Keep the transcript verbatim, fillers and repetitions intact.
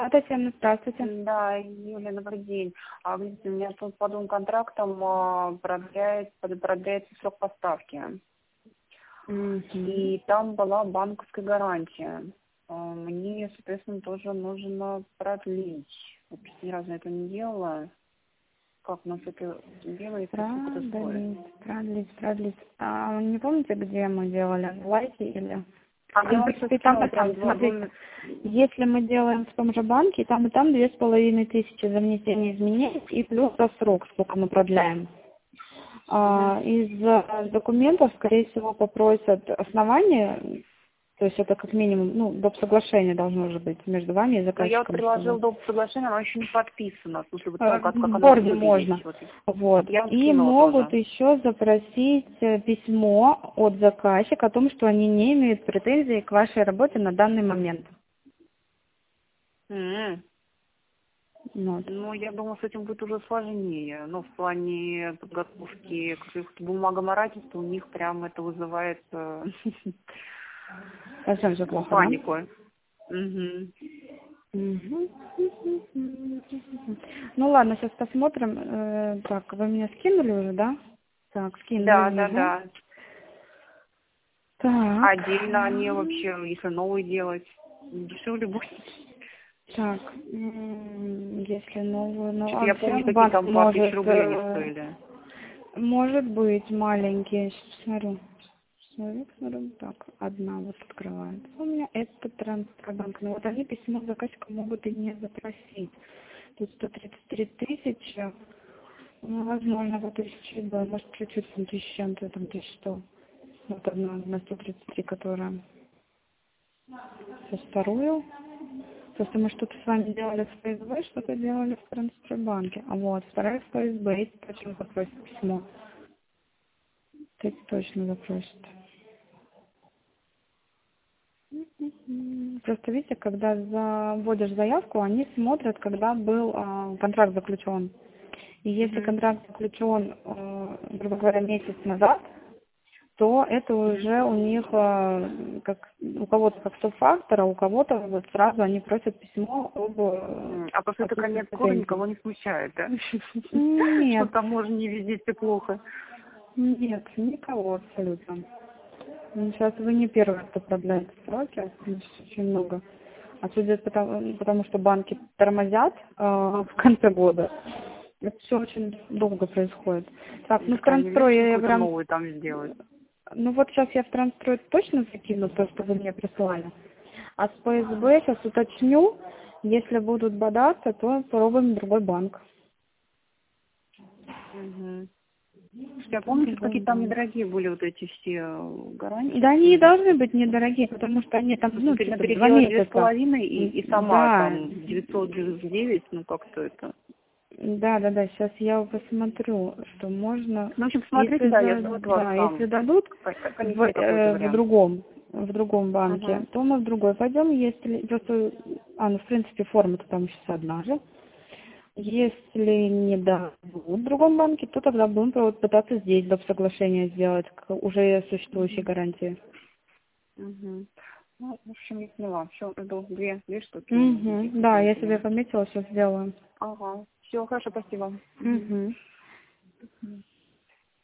Татьяна, здравствуйте. Да, Юля, добрый день. А, видите, у меня тут по двум контрактам а, продляется, продляется срок поставки. Мгм. И там была банковская гарантия. А, Мне, соответственно, тоже нужно продлить. Вот ни разу это не делала. Как у нас это делается, сколько это стоит? Продлить, продлить, продлить. А не помните, где мы делали? В лайте или... А я Ну, в вам сейчас принципе, там скинула и там, прям два, смотрите, два- если мы делаем в том же банке, там и там две с половиной тысячи за внесение изменений и плюс за срок, сколько мы продляем. Мгм. А, из э, документов, скорее всего, попросят основание, то есть это как минимум, ну, доп. Соглашение должно же быть между вами и Но я вот заказчиком, приложила чтобы... доп. Соглашение, оно еще не подписано. В смысле, вот, Э, ну, как, как В оно Борде будет можно. выглядеть. Вот. Вот. Я вам И скинула могут тоже. еще запросить э, письмо от заказчика о том, что они не имеют претензий к вашей работе на данный момент. М. Вот. Ну, я думаю, с этим будет уже сложнее. Но в плане подготовки к бумагоморательству у них прям это вызывает э, Совсем все плохо, да? панику. Мгм. Мгм. Ну ладно, сейчас посмотрим. Э, Так, вы меня скинули уже, да? Так, скинули, Да, да, вижу. да. А Так. отдельно они вообще, если новый делать, дешевле будет. Так, м, если новую, ну, Что-то а я вообще помню, такие банк там два тысячи может, рублей они э, стоили. может быть маленький, сейчас посмотрю. Смотрю, смотрю, так, одна вот открывается. У меня это Трансбанк, но вот они письмо заказчика могут и не запросить. Тут сто тридцать три тысячи, ну, возможно, по тысяче, да, может, чуть-чуть, там, тысяча чем-то, там, тысяча сто. Вот одна на сто тридцать три, которая. Сейчас вторую. Просто мы что-то с вами делали в ФСБ, что-то делали в Трансбанке. А вот, вторая в ФСБ, эти точно запросит письмо. Эти точно запросит. Мгм. Просто видите, когда заводишь заявку, они смотрят, когда был а, контракт заключен. И если Угу. контракт заключен, а, грубо говоря, месяц назад, то это уже у них а, как у кого-то как стоп-фактор, а у кого-то вот сразу они просят письмо об э, А просто это отсутствии конец года претензий. никого не смущает, да? Что Нет, там можно не везде все плохо. нет, никого абсолютно. Ну, сейчас вы не первый, кто продляет сроки, здесь очень много. А судя по тому, потому что банки тормозят э, в конце года, это все очень долго происходит. Так, ну в Так они, видишь, Трансстрое я какой-то прям... новый там сделают. Ну вот сейчас я в Трансстрой точно закину то, что вы мне прислали. А с ПСБ сейчас уточню. Если будут бодаться, то попробуем другой банк. Угу. Я помню, что Другой какие-то там банк. недорогие были вот эти все э, гарантии, Да они и все. должны быть недорогие, потому что они там, ну, Пере- типа, два Переделать две с месяца. половиной и, М, и сама Да, там девятьсот девяносто девять, ну как-то это. да, да, да, сейчас я посмотрю, что можно, Ну, в общем, посмотрите, если, да, я за, жду от вас да, если там дадут к- в, конечный какой-то э, в вариант. другом, в другом банке, Угу. то мы в другой пойдем, если, просто, а, ну, в принципе, форма-то там сейчас одна же. Если не дадут в другом банке, то тогда будем вот пытаться здесь доп. Соглашение сделать к уже существующей гарантии. Угу. Ну, в общем, я поняла. Все, жду две, две штуки у меня Угу. таких Да, я себе дополнительных. пометила, сейчас сделаю. Ага. Все, хорошо, спасибо. Угу. Угу.